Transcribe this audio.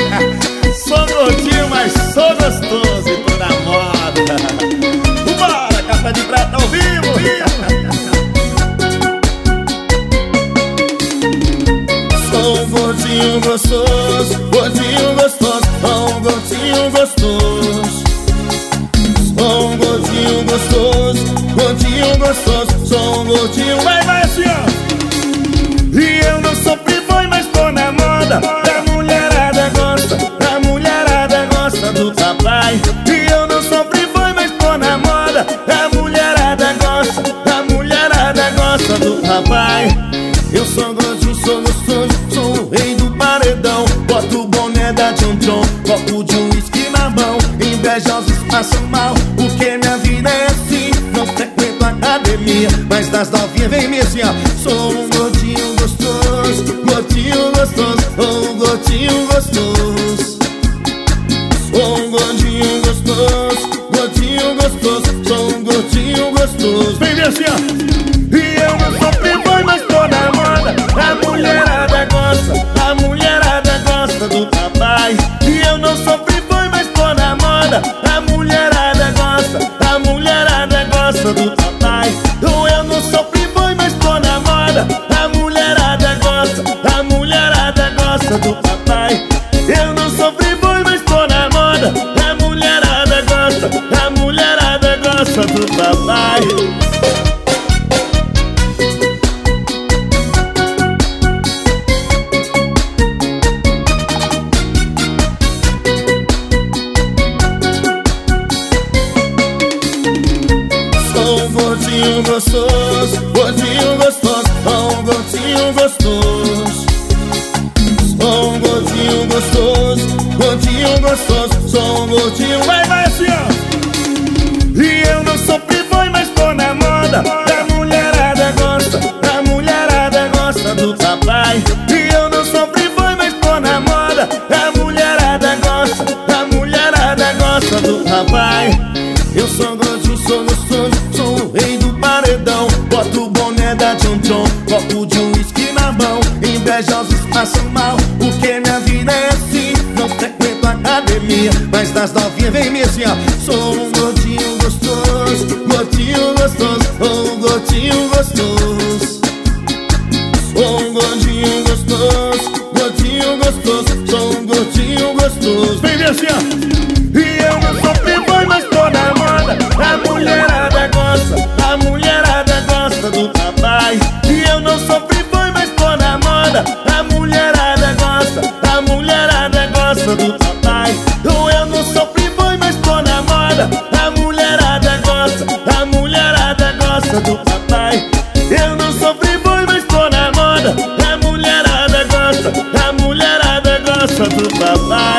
Sou gordinho, mas sou gostoso e tô na moda. Bora, café de prata ao vivo. Sou um gordinho gostoso, gordinho gostoso. Sou um gordinho gostoso. Sou um gordinho gostoso, gordinho gostoso. Sou um gordinho, vai assim, ó. E eu não sou playboy, mas tô na moda. A mulherada gosta do papai. E eu não sou playboy, mas tô na moda. A mulherada gosta do papai. Eu sou gordinho, sou gostoso, sou o rei do paredão. Boto o boné da John John, copo de uísque na mão. Invejosos passam mal, porque minha vida é assim. Não frequento academia, mas das novinhas vem me assim, ó. Sou um gordinho gostoso, gordinho gostoso. Sou um gordinho gostoso. Sou um gordinho gostoso, gordinho gostoso. Sou um gordinho gostoso. Vem me assim, ó. E eu não sou playboy, mas tô na moda. A mulherada gosta do papai. E eu não sou playboy, mas tô na moda. A mulherada gosta do papai. Eu não sou playboy, mas tô na moda. A mulherada gosta do papai. Eu não sou playboy, mas tô na moda. A mulherada gosta do papai. Sou um gordinho gostoso, gordinho gostoso. Sou um gordinho gostoso. Sou um gordinho gostoso, gordinho gostoso. Sou um gordinho, vai assim, ó. E eu não sou playboy, mas tô na moda. A mulherada gosta do papai. E eu não sou playboy, mas tô na moda. A mulherada gosta do papai. Eu sou gordinho, sou gostoso, sou o rei do paredão. Boto o boné da John John, copo de uísque na mão. Invejosos passam mal, porque minha vida é assim. Não frequento academia, mas das novinhas vem me assim, ó. Sou um gordinho gostoso, gordinho gostoso. Sou um gordinho gostoso. Sou um gordinho gostoso, gordinho gostoso. Sou um gordinho gostoso. Vem me assim, ó. E eu não sou playboy, mas tô na moda. A mulherada gosta do papai. E eu não sou playboy, mas tô na moda. A mulherada gosta do papai. Eu não sou playboy, mas tô na moda. A mulherada gosta do papai. Eu não sou playboy, mas tô na moda. A mulherada gosta do papai.